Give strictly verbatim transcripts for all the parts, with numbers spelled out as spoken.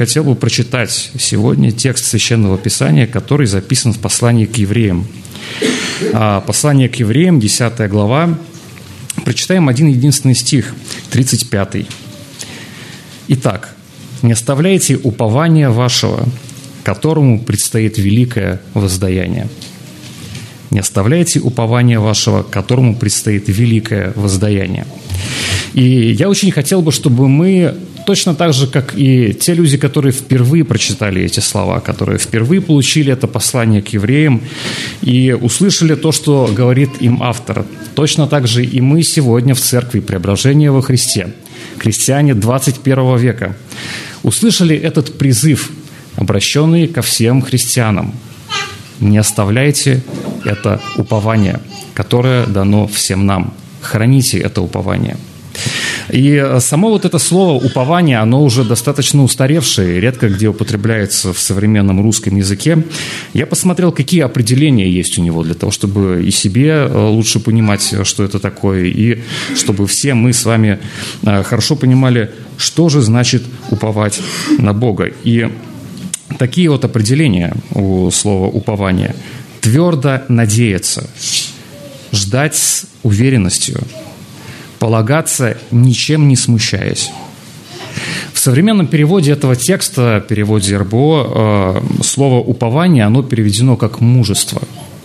хотел бы прочитать сегодня текст Священного Писания, который записан в послании к евреям. Послание к евреям, десятая глава. Прочитаем один единственный стих, тридцать пятый. «Итак, не оставляйте упования вашего, которому предстоит великое воздаяние». Не оставляйте упования вашего, которому предстоит великое воздаяние. И я очень хотел бы, чтобы мы, точно так же, как и те люди, которые впервые прочитали эти слова, которые впервые получили это послание к евреям и услышали то, что говорит им автор, точно так же и мы сегодня в Церкви Преображения во Христе, христиане двадцать первого века, услышали этот призыв, обращенный ко всем христианам. Не оставляйте это упование, которое дано всем нам. Храните это упование. И само вот это слово «упование», оно уже достаточно устаревшее, редко где употребляется в современном русском языке. Я посмотрел, какие определения есть у него, для того, чтобы и себе лучше понимать, что это такое, и чтобы все мы с вами хорошо понимали, что же значит уповать на Бога. И такие вот определения у слова «упование». Твердо надеяться, ждать с уверенностью, полагаться, ничем не смущаясь. В современном переводе этого текста, переводе эр бэ о, слово «упование», оно переведено как «мужество».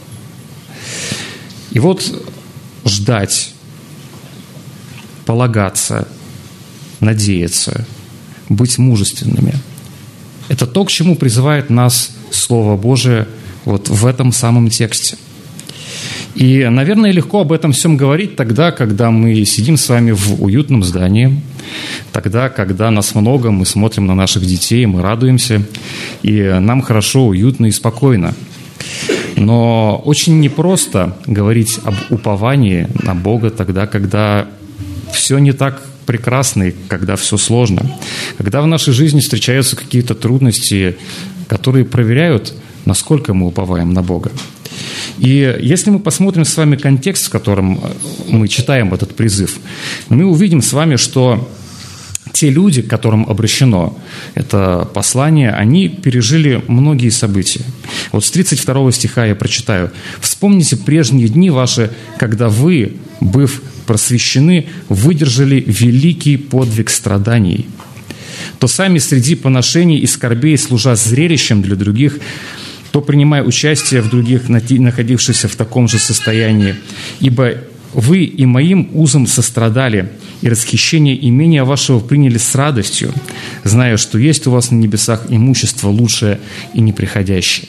И вот ждать, полагаться, надеяться, быть мужественными – это то, к чему призывает нас Слово Божие вот в этом самом тексте. И, наверное, легко об этом всем говорить тогда, когда мы сидим с вами в уютном здании, тогда, когда нас много, мы смотрим на наших детей, мы радуемся, и нам хорошо, уютно и спокойно. Но очень непросто говорить об уповании на Бога тогда, когда все не так прекрасно и когда все сложно. Когда в нашей жизни встречаются какие-то трудности, которые проверяют, насколько мы уповаем на Бога. И если мы посмотрим с вами контекст, в котором мы читаем этот призыв, мы увидим с вами, что те люди, к которым обращено это послание, они пережили многие события. Вот с тридцать второго стиха я прочитаю. «Вспомните прежние дни ваши, когда вы, быв просвещены, выдержали великий подвиг страданий, то сами среди поношений и скорбей, служа зрелищем для других, то принимая участие в других, находившихся в таком же состоянии. Ибо вы и моим узом сострадали, и расхищение имения вашего приняли с радостью, зная, что есть у вас на небесах имущество лучшее и неприходящее».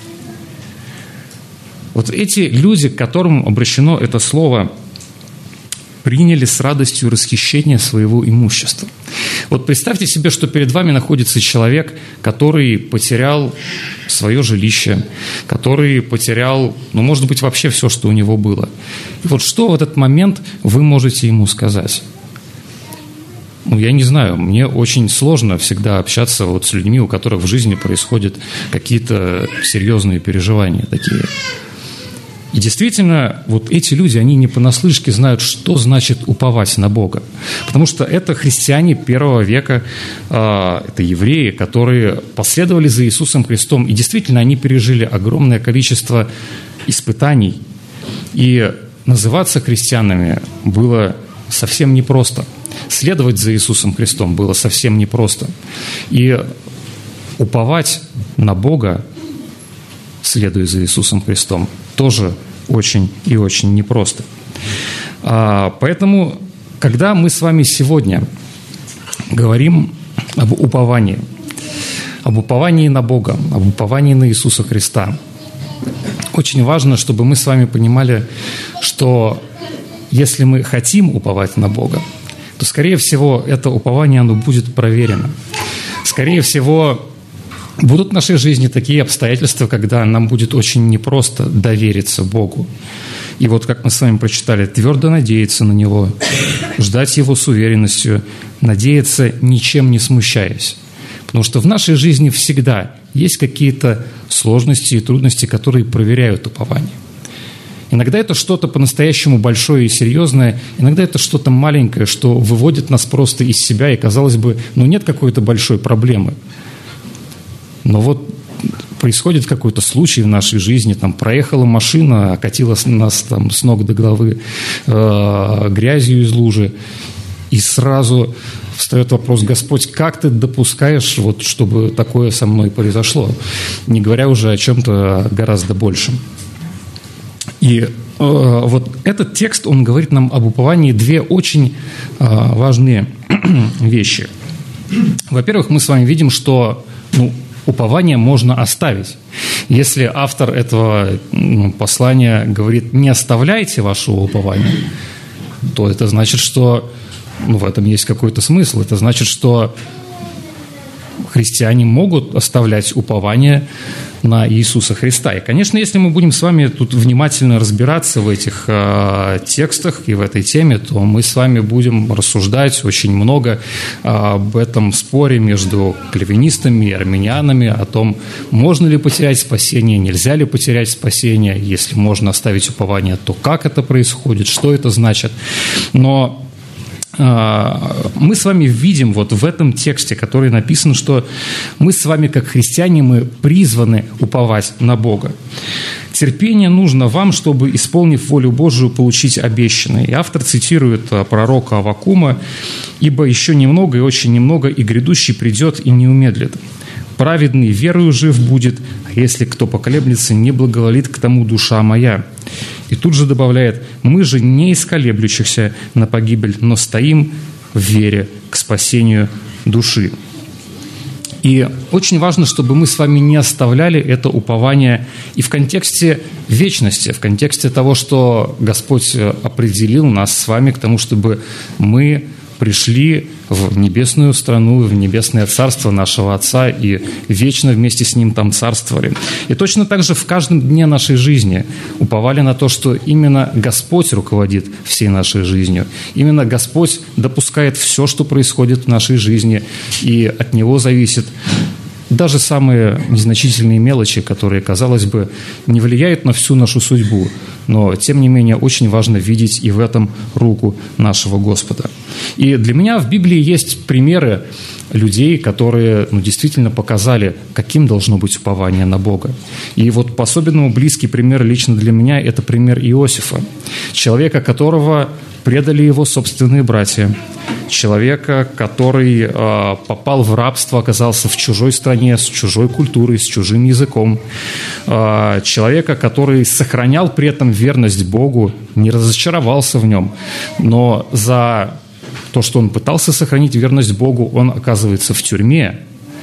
Вот эти люди, к которым обращено это слово, приняли с радостью расхищение своего имущества. Вот представьте себе, что перед вами находится человек, который потерял свое жилище, который потерял, ну, может быть, вообще все, что у него было. И вот что в этот момент вы можете ему сказать? Ну, я не знаю, мне очень сложно всегда общаться вот с людьми, у которых в жизни происходят какие-то серьезные переживания такие. И действительно, вот эти люди, они не понаслышке знают, что значит уповать на Бога. Потому что это христиане первого века, это евреи, которые последовали за Иисусом Христом. И действительно, они пережили огромное количество испытаний. И называться христианами было совсем непросто. Следовать за Иисусом Христом было совсем непросто. И уповать на Бога, следуя за Иисусом Христом, тоже очень и очень непросто. Поэтому, когда мы с вами сегодня говорим об уповании, об уповании на Бога, об уповании на Иисуса Христа, очень важно, чтобы мы с вами понимали, что если мы хотим уповать на Бога, то, скорее всего, это упование, оно будет проверено. Скорее всего, будут в нашей жизни такие обстоятельства, когда нам будет очень непросто довериться Богу. И вот, как мы с вами прочитали, твердо надеяться на Него, ждать Его с уверенностью, надеяться, ничем не смущаясь. Потому что в нашей жизни всегда есть какие-то сложности и трудности, которые проверяют упование. Иногда это что-то по-настоящему большое и серьезное, иногда это что-то маленькое, что выводит нас просто из себя, и, казалось бы, ну нет какой-то большой проблемы. Но вот происходит какой-то случай в нашей жизни, там проехала машина, окатила нас там с ног до головы э, грязью из лужи, и сразу встает вопрос: Господь, как ты допускаешь, вот, чтобы такое со мной произошло? Не говоря уже о чем-то гораздо большем. И э, вот этот текст, он говорит нам об уповании две очень э, важные вещи. Во-первых, мы с вами видим, что ну, упование можно оставить. Если автор этого ну, послания говорит: не оставляйте вашего упования, то это значит, что ну, в этом есть какой-то смысл. Это значит, что христиане могут оставлять упование на Иисуса Христа. И, конечно, если мы будем с вами тут внимательно разбираться в этих э, текстах и в этой теме, то мы с вами будем рассуждать очень много э, об этом споре между кальвинистами и армянианами, о том, можно ли потерять спасение, нельзя ли потерять спасение, если можно оставить упование, то как это происходит, что это значит. Но мы с вами видим вот в этом тексте, который написан, что мы с вами, как христиане, мы призваны уповать на Бога. Терпение нужно вам, чтобы, исполнив волю Божию, получить обещанное. И автор цитирует пророка Аввакума: «Ибо еще немного, и очень немного, и грядущий придет, и не умедлит. Праведный верою жив будет, а если кто поколеблется, не благоволит к тому душа моя». И тут же добавляет: «Мы же не из колеблющихся на погибель, но стоим в вере к спасению души». И очень важно, чтобы мы с вами не оставляли это упование и в контексте вечности, в контексте того, что Господь определил нас с вами к тому, чтобы мы пришли в небесную страну, в небесное царство нашего Отца и вечно вместе с Ним там царствовали. И точно так же в каждом дне нашей жизни уповали на то, что именно Господь руководит всей нашей жизнью. Именно Господь допускает все, что происходит в нашей жизни, и от Него зависит даже самые незначительные мелочи, которые, казалось бы, не влияют на всю нашу судьбу, но, тем не менее, очень важно видеть и в этом руку нашего Господа. И для меня в Библии есть примеры людей, которые ну, действительно показали, каким должно быть упование на Бога. И вот по-особенному близкий пример лично для меня – это пример Иосифа, человека, которого предали его собственные братья, человека, который э, попал в рабство, оказался в чужой стране, с чужой культурой, с чужим языком, э, человека, который сохранял при этом верность Богу, не разочаровался в нем, но за то, что он пытался сохранить верность Богу, он оказывается в тюрьме.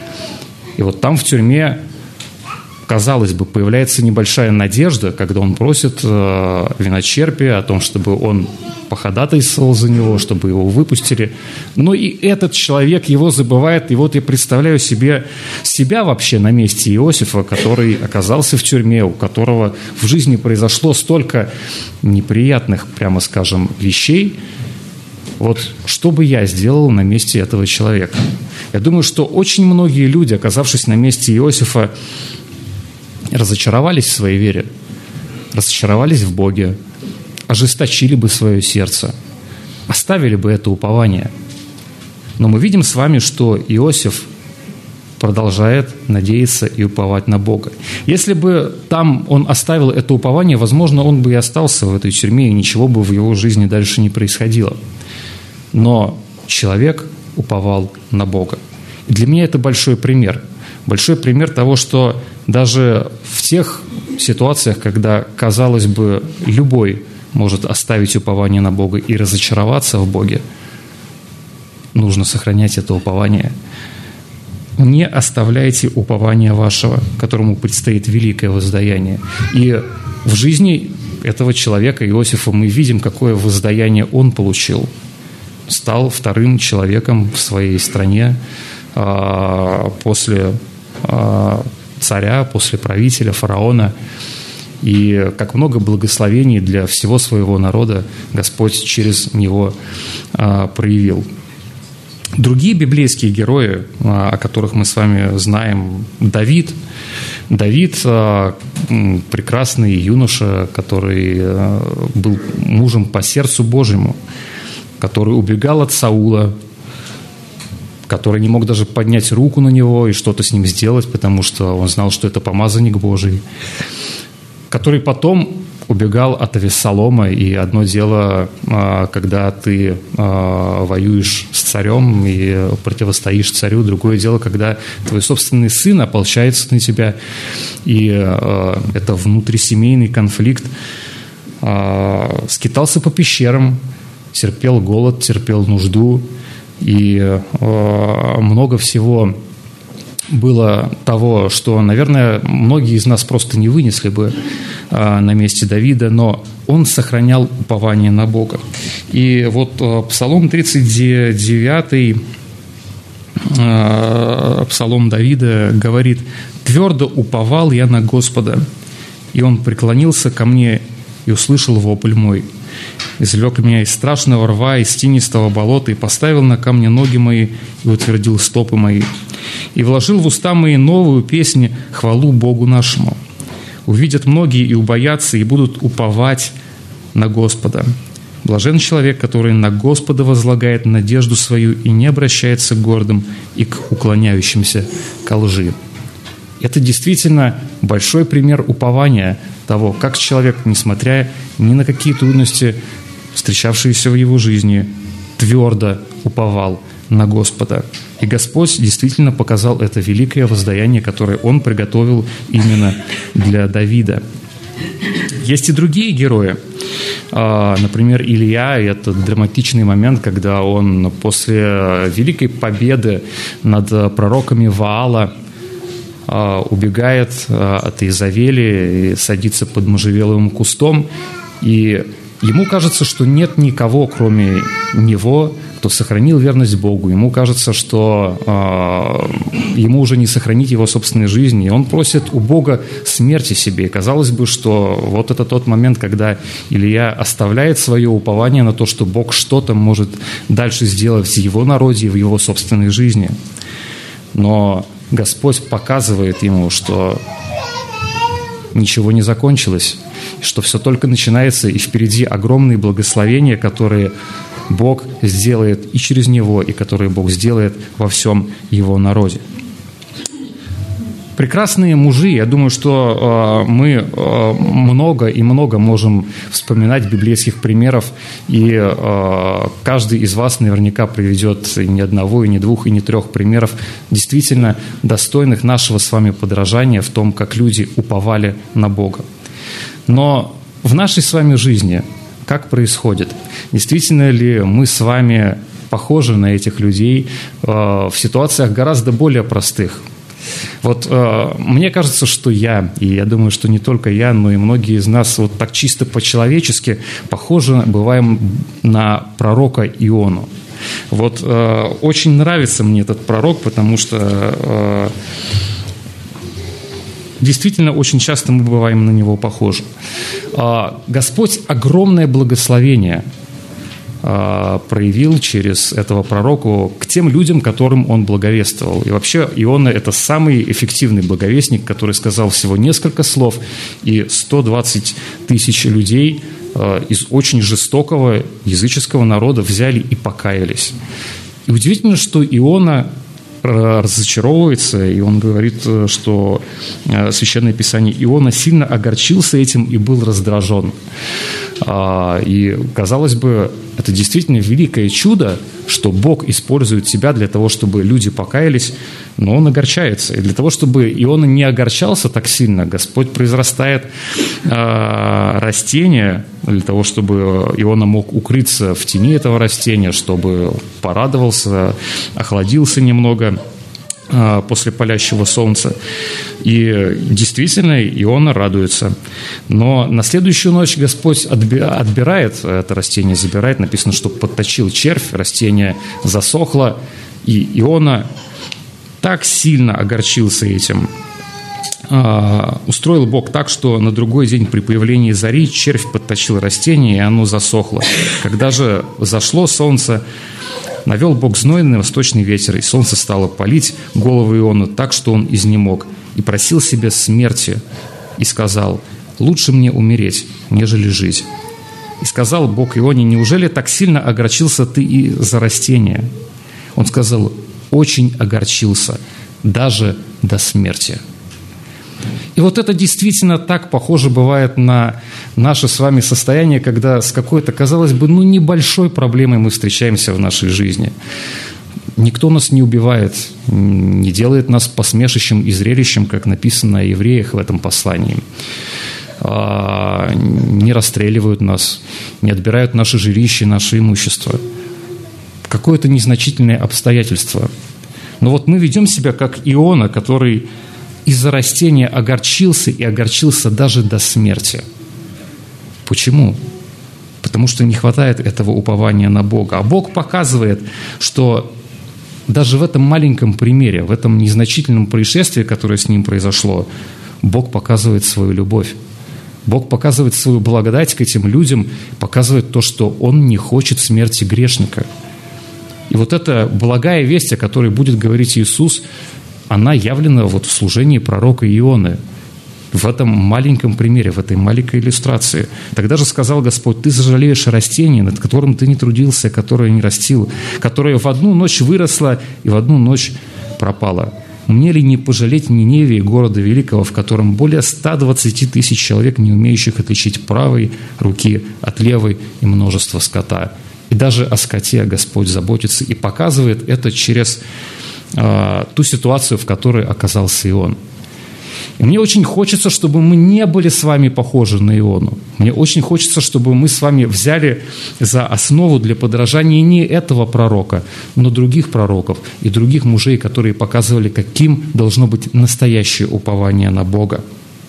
И вот там в тюрьме, казалось бы, появляется небольшая надежда, когда он просит э, виночерпия о том, чтобы он походатайствовал за него, чтобы его выпустили. Но и этот человек его забывает. И вот я представляю себе себя вообще на месте Иосифа, который оказался в тюрьме, у которого в жизни произошло столько неприятных, прямо скажем, вещей. Вот что бы я сделал на месте этого человека? Я думаю, что очень многие люди, оказавшись на месте Иосифа, разочаровались в своей вере, разочаровались в Боге, ожесточили бы свое сердце, оставили бы это упование. Но мы видим с вами, что Иосиф продолжает надеяться и уповать на Бога. Если бы там он оставил это упование, возможно, он бы и остался в этой тюрьме, и ничего бы в его жизни дальше не происходило. Но человек уповал на Бога. И для меня это большой пример. Большой пример того, что даже в тех ситуациях, когда, казалось бы, любой может оставить упование на Бога и разочароваться в Боге, нужно сохранять это упование. Не оставляйте упования вашего, которому предстоит великое воздаяние. И в жизни этого человека, Иосифа, мы видим, какое воздаяние он получил. Стал вторым человеком в своей стране после царя, после правителя, фараона. И как много благословений для всего своего народа Господь через него проявил. Другие библейские герои, о которых мы с вами знаем, Давид. Давид – прекрасный юноша, который был мужем по сердцу Божьему, который убегал от Саула, который не мог даже поднять руку на него и что-то с ним сделать, потому что он знал, что это помазанник Божий, который потом убегал от Авессалома. И одно дело, когда ты воюешь с царем и противостоишь царю, другое дело, когда твой собственный сын ополчается на тебя, и это внутрисемейный конфликт. Скитался по пещерам, терпел голод, терпел нужду, и много всего было того, что, наверное, многие из нас просто не вынесли бы на месте Давида, но он сохранял упование на Бога. И вот Псалом тридцать девять, Псалом Давида говорит: «Твердо уповал я на Господа, и Он преклонился ко мне и услышал вопль мой. Извлек меня из страшного рва, из тинистого болота, и поставил на камне ноги мои, и утвердил стопы мои. И вложил в уста мои новую песню, хвалу Богу нашему. Увидят многие и убоятся, и будут уповать на Господа. Блажен человек, который на Господа возлагает надежду свою и не обращается к гордым и к уклоняющимся ко лжи». Это действительно большой пример упования того, как человек, несмотря ни на какие трудности, встречавшиеся в его жизни, твердо уповал на Господа. И Господь действительно показал это великое воздаяние, которое Он приготовил именно для Давида. Есть и другие герои. Например, Илья, и это драматичный момент, когда он после великой победы над пророками Ваала убегает от Иезавели и садится под можжевеловым кустом, и ему кажется, что нет никого, кроме него, кто сохранил верность Богу. Ему кажется, что э, ему уже не сохранить его собственной жизни, и он просит у Бога смерти себе. И казалось бы, что вот это тот момент, когда Илья оставляет свое упование на то, что Бог что-то может дальше сделать в его народе и в его собственной жизни. Но Господь показывает ему, что ничего не закончилось, что все только начинается, и впереди огромные благословения, которые Бог сделает и через него, и которые Бог сделает во всем его народе. Прекрасные мужи, я думаю, что э, мы э, много и много можем вспоминать библейских примеров, и э, каждый из вас наверняка приведет и ни одного, и ни двух, и ни трех примеров, действительно достойных нашего с вами подражания в том, как люди уповали на Бога. Но в нашей с вами жизни как происходит? Действительно ли мы с вами похожи на этих людей э, в ситуациях гораздо более простых? Вот э, мне кажется, что я, и я думаю, что не только я, но и многие из нас вот так чисто по-человечески похожи бываем на пророка Иону. Вот э, очень нравится мне этот пророк, потому что э, действительно очень часто мы бываем на него похожи. Э, Господь огромное благословение проявил через этого пророка к тем людям, которым он благовествовал. И вообще Иона – это самый эффективный благовестник, который сказал всего несколько слов, и сто двадцать тысяч людей из очень жестокого языческого народа взяли и покаялись. И удивительно, что Иона разочаровывается, и он говорит, что Священное Писание: Иона сильно огорчился этим и был раздражен. И, казалось бы, это действительно великое чудо, что Бог использует тебя для того, чтобы люди покаялись, но он огорчается. И для того, чтобы Иона не огорчался так сильно, Господь произрастает э, растение, для того, чтобы Иона мог укрыться в тени этого растения, чтобы порадовался, охладился немного после палящего солнца. И действительно, Иона радуется. Но на следующую ночь Господь отбирает это растение, забирает. Написано, что подточил червь, растение засохло, и Иона так сильно огорчился этим. Устроил Бог так, что на другой день при появлении зари червь подточил растение, и оно засохло. Когда же зашло солнце, навел Бог знойный восточный ветер, и солнце стало палить голову Иону так, что он изнемог, и просил себе смерти, и сказал: «Лучше мне умереть, нежели жить». И сказал Бог Ионе: «Неужели так сильно огорчился ты и за растение?» Он сказал: очень огорчился, даже до смерти». И вот это действительно так похоже бывает на наше с вами состояние, когда с какой-то, казалось бы, ну, небольшой проблемой мы встречаемся в нашей жизни. Никто нас не убивает, не делает нас посмешищем и зрелищем, как написано о евреях в этом послании. Не расстреливают нас, не отбирают наше жилище, наше имущество. Какое-то незначительное обстоятельство. Но вот мы ведем себя как Иона, который из-за растения огорчился и огорчился даже до смерти. Почему? Потому что не хватает этого упования на Бога. А Бог показывает, что даже в этом маленьком примере, в этом незначительном происшествии, которое с ним произошло, Бог показывает свою любовь. Бог показывает свою благодать к этим людям, показывает то, что Он не хочет смерти грешника. И вот эта благая весть, о которой будет говорить Иисус, она явлена вот в служении пророка Ионы, в этом маленьком примере, в этой маленькой иллюстрации. Тогда же сказал Господь: «Ты сожалеешь о растении, над которым ты не трудился, которое не растил, которое в одну ночь выросло и в одну ночь пропало. Мне ли не пожалеть Ниневии, города великого, в котором более ста двадцати тысяч человек, не умеющих отличить правой руки от левой, и множество скота?» И даже о скоте Господь заботится и показывает это через э, ту ситуацию, в которой оказался Ион. И мне очень хочется, чтобы мы не были с вами похожи на Иону. Мне очень хочется, чтобы мы с вами взяли за основу для подражания не этого пророка, но других пророков и других мужей, которые показывали, каким должно быть настоящее упование на Бога.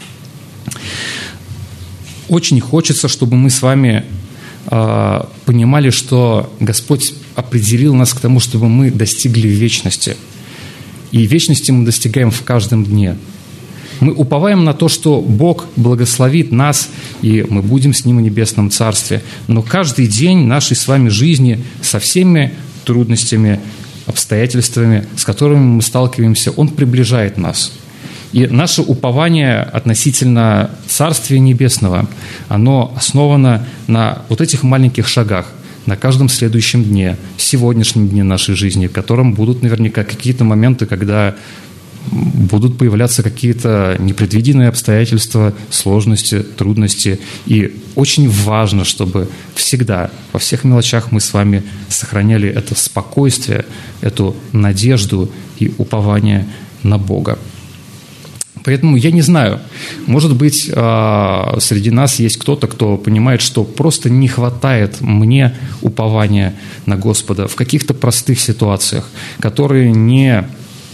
Очень хочется, чтобы мы с вами э, понимали, что Господь определил нас к тому, чтобы мы достигли вечности. И вечности мы достигаем в каждом дне. Мы уповаем на то, что Бог благословит нас, и мы будем с Ним в небесном Царстве. Но каждый день нашей с вами жизни со всеми трудностями, обстоятельствами, с которыми мы сталкиваемся, Он приближает нас. И наше упование относительно Царствия Небесного, оно основано на вот этих маленьких шагах, на каждом следующем дне, сегодняшнем дне нашей жизни, в котором будут наверняка какие-то моменты, когда будут появляться какие-то непредвиденные обстоятельства, сложности, трудности. И очень важно, чтобы всегда, во всех мелочах мы с вами сохраняли это спокойствие, эту надежду и упование на Бога. Поэтому я не знаю, может быть, среди нас есть кто-то, кто понимает, что просто не хватает мне упования на Господа в каких-то простых ситуациях, которые не...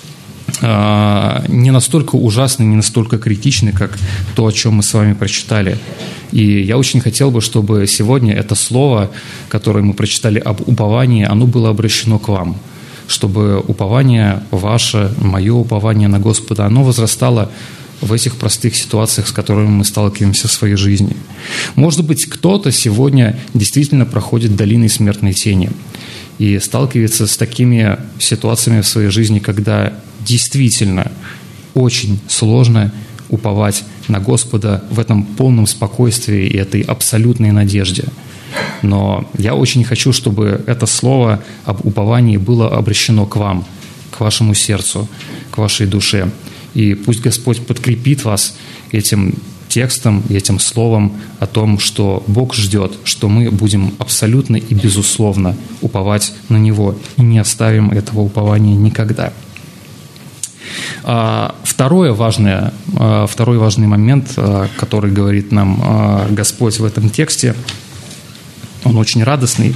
не настолько ужасны, не настолько критичны, как то, о чем мы с вами прочитали. И я очень хотел бы, чтобы сегодня это слово, которое мы прочитали об уповании, оно было обращено к вам, чтобы упование ваше, мое упование на Господа, оно возрастало в этих простых ситуациях, с которыми мы сталкиваемся в своей жизни. Может быть, кто-то сегодня действительно проходит долиной смертной тени и сталкивается с такими ситуациями в своей жизни, когда действительно очень сложно уповать на Господа в этом полном спокойствии и этой абсолютной надежде. Но я очень хочу, чтобы это слово об уповании было обращено к вам, к вашему сердцу, к вашей душе. И пусть Господь подкрепит вас этим текстом и этим словом о том, что Бог ждет, что мы будем абсолютно и безусловно уповать на Него и не оставим этого упования никогда. Второе важное, второй важный момент, который говорит нам Господь в этом тексте, он очень радостный.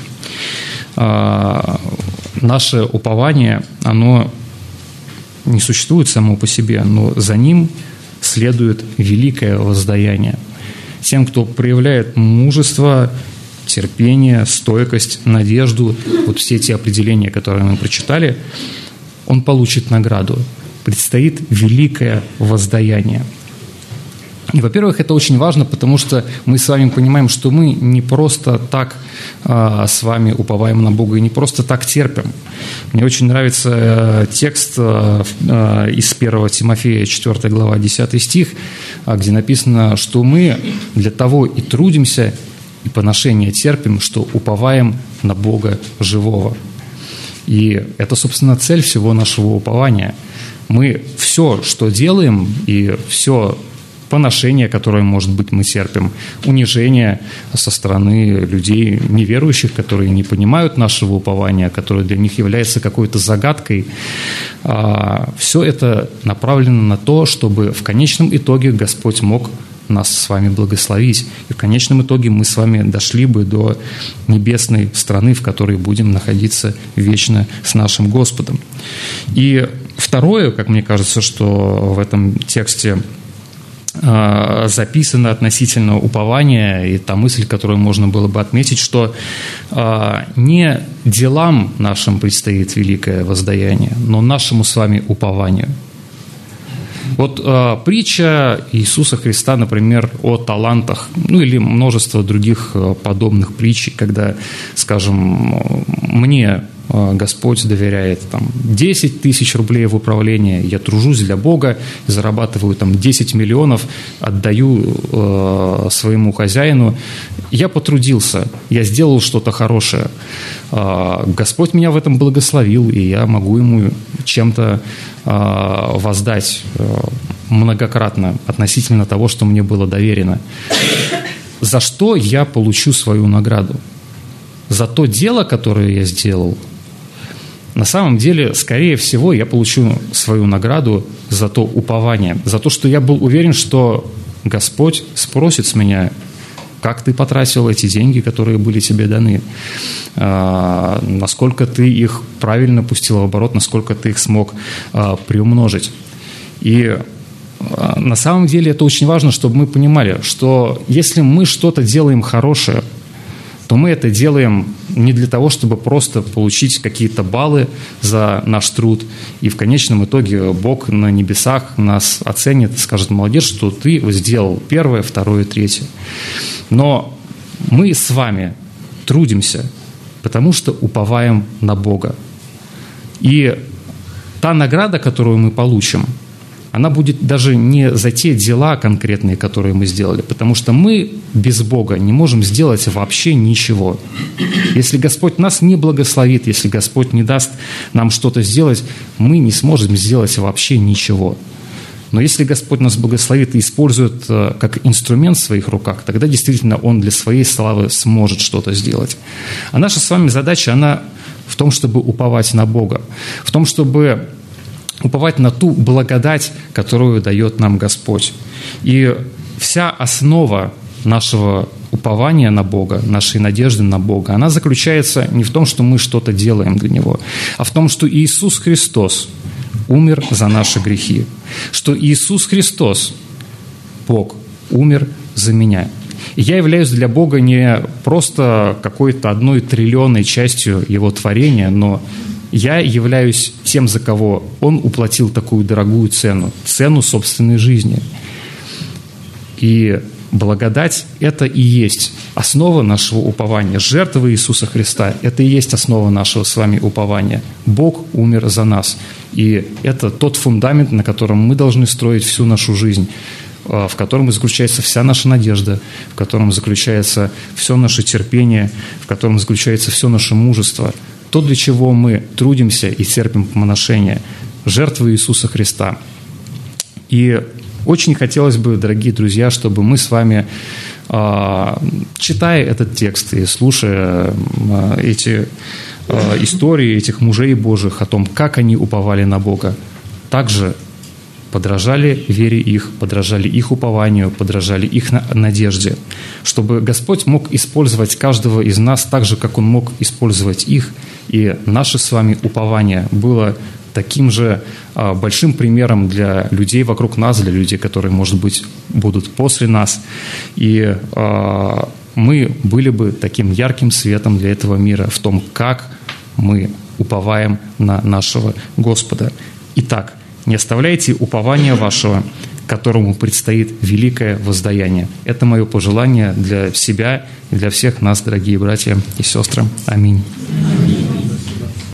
Наше упование, оно не существует само по себе, но за ним следует великое воздаяние. Тем, кто проявляет мужество, терпение, стойкость, надежду, вот все эти определения, которые мы прочитали, он получит награду. Предстоит великое воздаяние. И, во-первых, это очень важно, потому что мы с вами понимаем, что мы не просто так а, с вами уповаем на Бога и не просто так терпим. Мне очень нравится а, текст а, а, из первого Тимофея, четвёртая глава, десятый стих, а, где написано, что мы для того и трудимся, и поношение терпим, что уповаем на Бога живого. И это, собственно, цель всего нашего упования. Мы все, что делаем, и все поношение, которое, может быть, мы терпим, унижение со стороны людей неверующих, которые не понимают нашего упования, которое для них является какой-то загадкой, все это направлено на то, чтобы в конечном итоге Господь мог нас с вами благословить. И в конечном итоге мы с вами дошли бы до небесной страны, в которой будем находиться вечно с нашим Господом. И второе, как мне кажется, что в этом тексте записано относительно упования, и та мысль, которую можно было бы отметить, что не делам нашим предстоит великое воздаяние, но нашему с вами упованию. Вот э, притча Иисуса Христа, например, о талантах, ну или множество других э, подобных притч, когда, скажем, мне э, Господь доверяет там, десять тысяч рублей в управление, я тружусь для Бога, зарабатываю там, десять миллионов, отдаю э, своему хозяину. Я потрудился, я сделал что-то хорошее. Э, Господь меня в этом благословил, и я могу ему чем-то воздать многократно относительно того, что мне было доверено. За что я получу свою награду? За то дело, которое я сделал? На самом деле, скорее всего, я получу свою награду за то упование, за то, что я был уверен, что Господь спросит с меня, как ты потратил эти деньги, которые были тебе даны, а, насколько ты их правильно пустил в оборот, насколько ты их смог а, приумножить. И а, на самом деле это очень важно, чтобы мы понимали, что если мы что-то делаем хорошее, то мы это делаем не для того, чтобы просто получить какие-то баллы за наш труд, и в конечном итоге Бог на небесах нас оценит, скажет: молодец, что ты сделал первое, второе, третье. Но мы с вами трудимся, потому что уповаем на Бога. И та награда, которую мы получим, она будет даже не за те дела конкретные, которые мы сделали, потому что мы без Бога не можем сделать вообще ничего. Если Господь нас не благословит, если Господь не даст нам что-то сделать, мы не сможем сделать вообще ничего. Но если Господь нас благословит и использует как инструмент в своих руках, тогда действительно Он для своей славы сможет что-то сделать. А наша с вами задача, она в том, чтобы уповать на Бога, в том, чтобы уповать на ту благодать, которую дает нам Господь. И вся основа нашего упования на Бога, нашей надежды на Бога, она заключается не в том, что мы что-то делаем для Него, а в том, что Иисус Христос умер за наши грехи, что Иисус Христос, Бог, умер за меня. И я являюсь для Бога не просто какой-то одной триллионной частью Его творения, но я являюсь тем, за кого Он уплатил такую дорогую цену, цену собственной жизни. И благодать – это и есть основа нашего упования. Жертва Иисуса Христа – это и есть основа нашего с вами упования. Бог умер за нас. И это тот фундамент, на котором мы должны строить всю нашу жизнь, в котором заключается вся наша надежда, в котором заключается все наше терпение, в котором заключается все наше мужество. То, для чего мы трудимся и терпим поношение. Жертва Иисуса Христа. И очень хотелось бы, дорогие друзья, чтобы мы с вами, читая этот текст и слушая эти истории этих мужей Божьих о том, как они уповали на Бога, также подражали вере их, подражали их упованию, подражали их надежде, чтобы Господь мог использовать каждого из нас так же, как Он мог использовать их, и наше с вами упование было таким же а, большим примером для людей вокруг нас, для людей, которые, может быть, будут после нас. И а, мы были бы таким ярким светом для этого мира в том, как мы уповаем на нашего Господа. Итак, не оставляйте упования вашего, которому предстоит великое воздаяние. Это мое пожелание для себя и для всех нас, дорогие братья и сестры. Аминь.